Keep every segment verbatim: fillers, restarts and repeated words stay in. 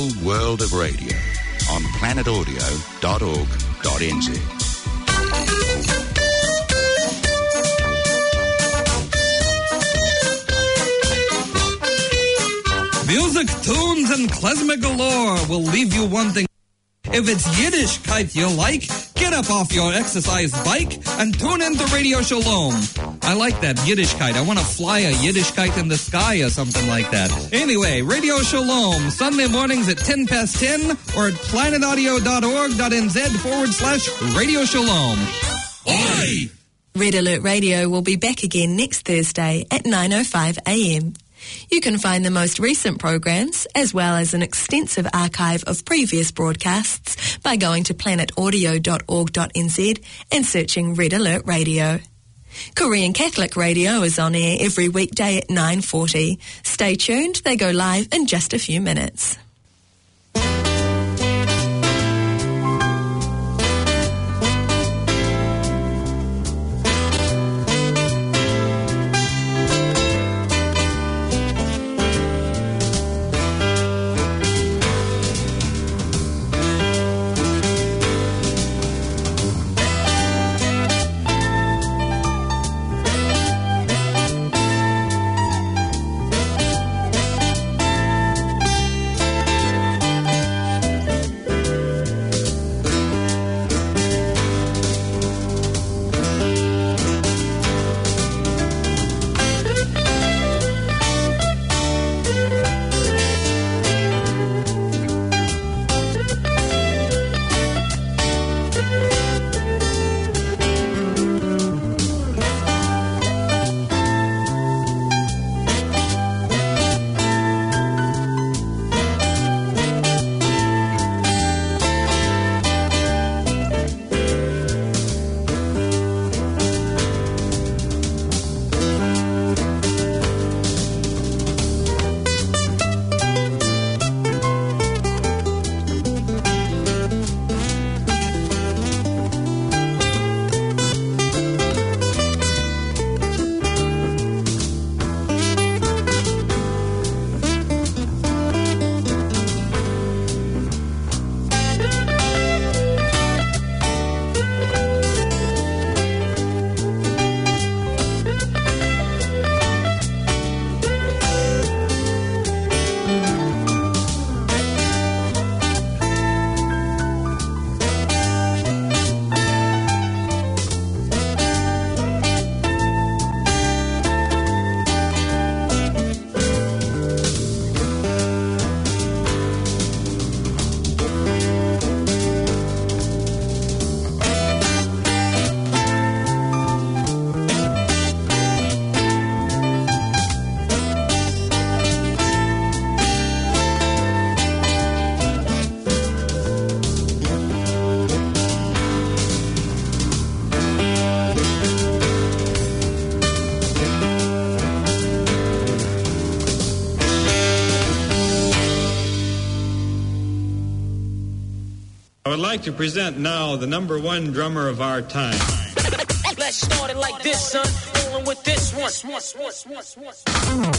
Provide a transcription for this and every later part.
whole world of radio on planet audio dot org dot n z. Music, tunes, and klezmer galore will leave you wanting. If it's Yiddishkeit you like, get up off your exercise bike and tune into Radio Shalom. I like that, Yiddishkeit. I want to fly a Yiddishkeit in the sky or something like that. Anyway, Radio Shalom, Sunday mornings at ten past ten or at planet audio dot org dot n z forward slash Radio Shalom. Oi! Red Alert Radio will be back again next Thursday at nine oh five a m. You can find the most recent programs, as well as an extensive archive of previous broadcasts, by going to planet audio dot org dot n z and searching Red Alert Radio. Korean Catholic Radio is on air every weekday at nine forty. Stay tuned, they go live in just a few minutes. I would like to present now the number one drummer of our time. Let's start it like this, son. Rolling with this one.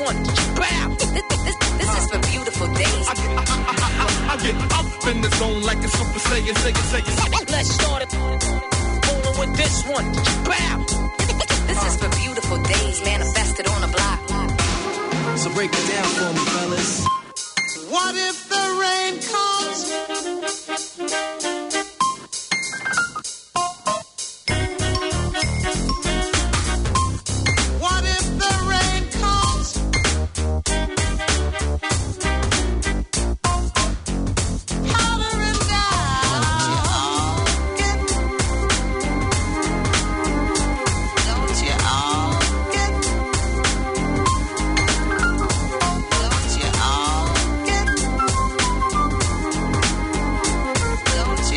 one. Bam! This, this, this is for beautiful days. I, I, I, I, I get up in the zone like a super saiyan, saiyan, saiyan. Let's start it. Rolling with this one. Bam! This is for beautiful days, manifested on a block. So break it down for me, fellas. What if the rain comes? What if the rain comes? Powdering down. Don't you all get? Don't you all get? Don't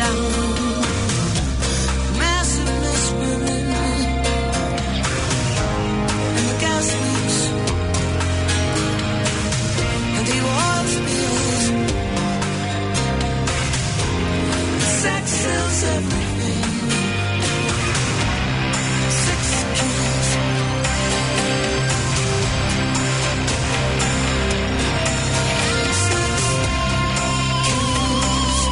sound. Massive whispering, and the gas leaks, and the oil spills. Sex sells everything. Sex kills. Sex kills.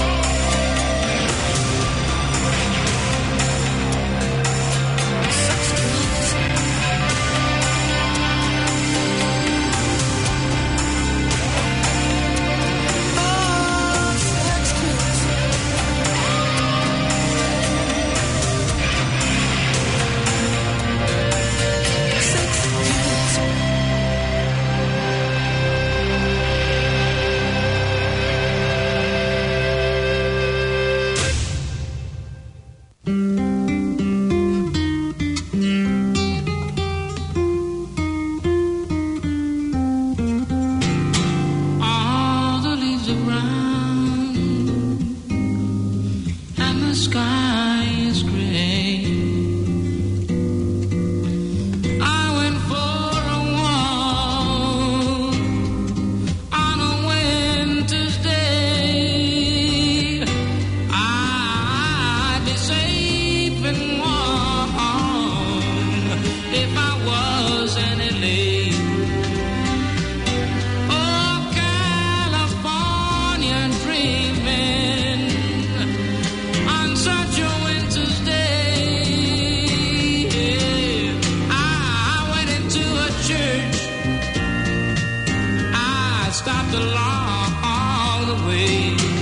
Sex kills. Oh, sex kills. Sex kills. All the leaves are brown and the sky is gray. I went for a walk on a winter's day. I'd be safe and warm if I was in L A. Oh, California dreaming on such a winter's day. I went into a church. I stopped along the way.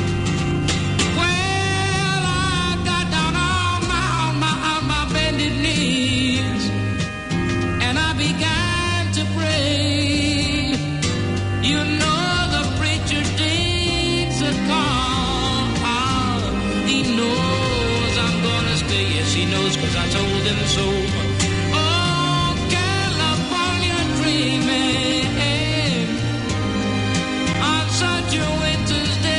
Well, I got down on my, on my, on my bended knees, and I began to pray. You know the preacher digs a call. He knows I'm gonna stay. Yes, he knows, 'cause I told him so. Oh, California dreaming on such a winter's day.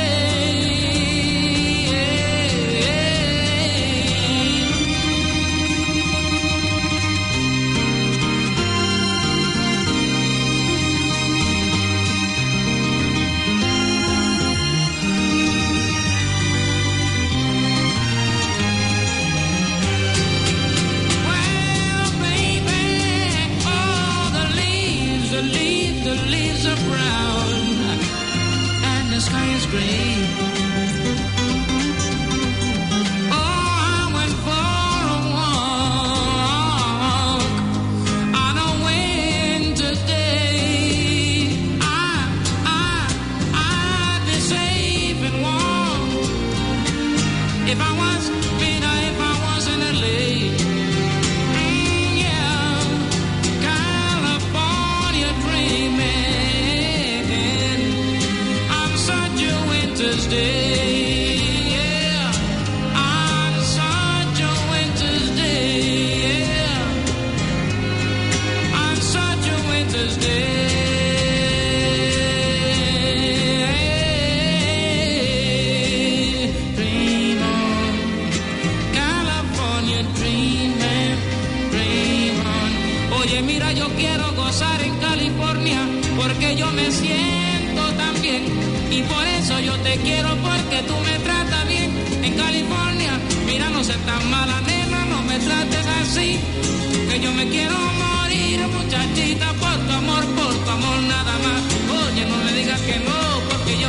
Well, baby, all the leaves, the leaves, the leaves are brown, and the sky is gray. Oh, I went for a walk on a winter's day. I, I, I'd be safe and warm if I was, you know, if I was in L A. Mm, yeah, California dreaming on such a winter's day. Yeah, on such a winter's day. Yeah, on such a winter's day. Dream on, California dreaming, dream on. Oye, mira, yo quiero gozar en California porque yo me siento tan bien, y por eso yo te quiero, porque tú me tratas bien. En California, mira, no seas tan mala, nena, no me trates así, que yo me quiero morir, muchachita, por tu amor, por tu amor nada más. Oye, no me digas que no, porque yo,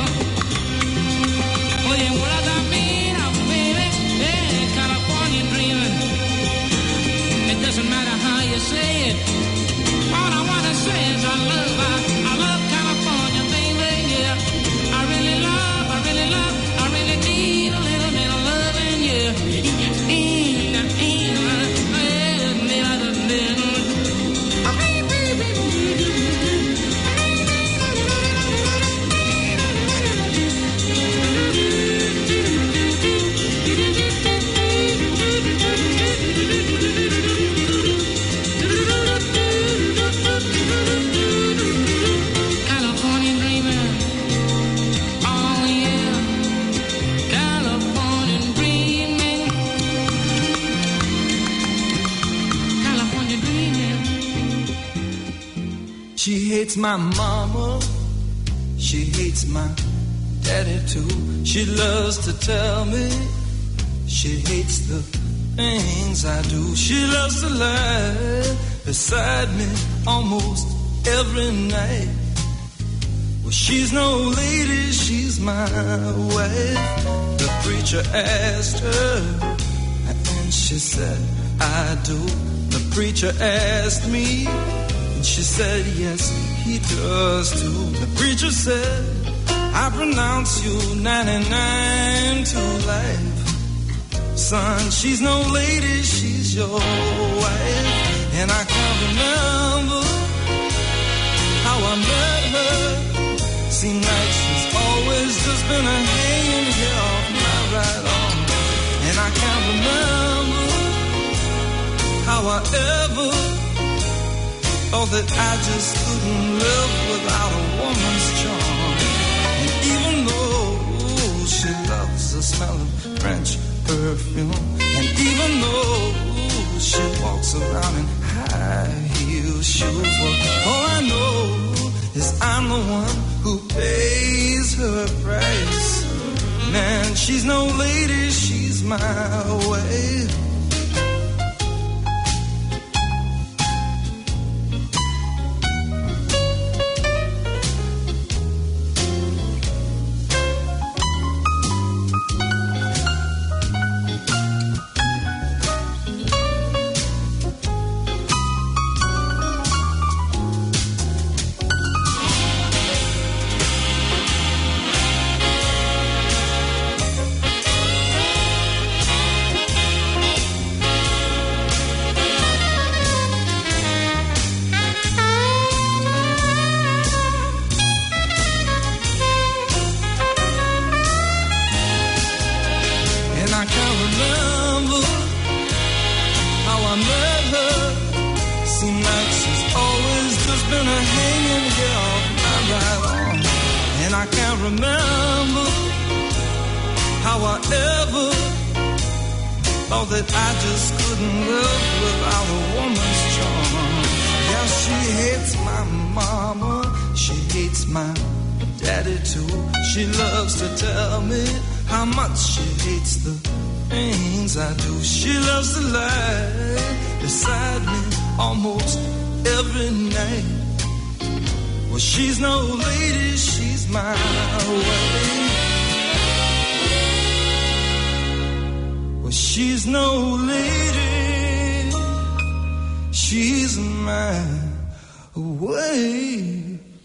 oye, mulata, mira, baby, eh, California dreaming. It doesn't matter how you say it. All I wanna say is I love, I, I love California, baby, yeah. I really love, I really love, I really need a little bit of loving, yeah. hates my mama, she hates my daddy too. She loves to tell me she hates the things I do. She loves to lie beside me almost every night. Well, she's no lady, she's my wife. The preacher asked her, and she said, I do. The preacher asked me, and she said, yes, he does too. The preacher said, I pronounce you ninety-nine to life. Son, she's no lady, she's your wife. And I can't remember how I met her. Seems like she's always just been a hanging here off my right arm. And I can't remember how I ever thought that I just couldn't live without a woman's charm. And even though she loves the smell of French perfume, and even though she walks around in high heel shoes, well, all I know is I'm the one who pays her price. Man, she's no lady, she's my wife. She's no lady, she's my wife. Well, she's no lady, she's my wife.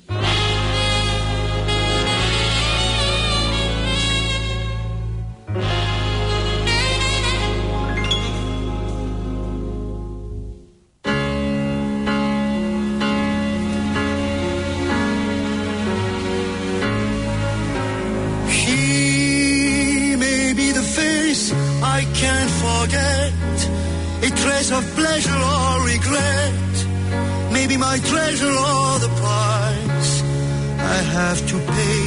Of pleasure or regret, maybe my treasure or the price I have to pay.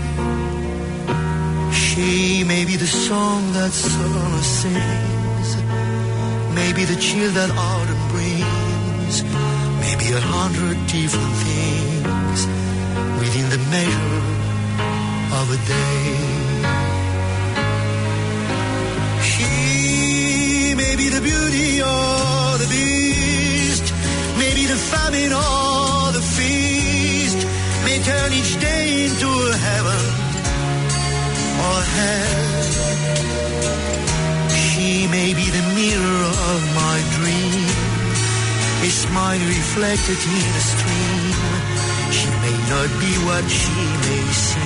She may be the song that summer sings, maybe the chill that autumn brings, maybe a hundred different things within the measure of a day. Maybe the beauty or the beast, maybe the famine or the feast, may turn each day into a heaven or hell. She may be the mirror of my dream, a smile reflected in a stream. She may not be what she may seem.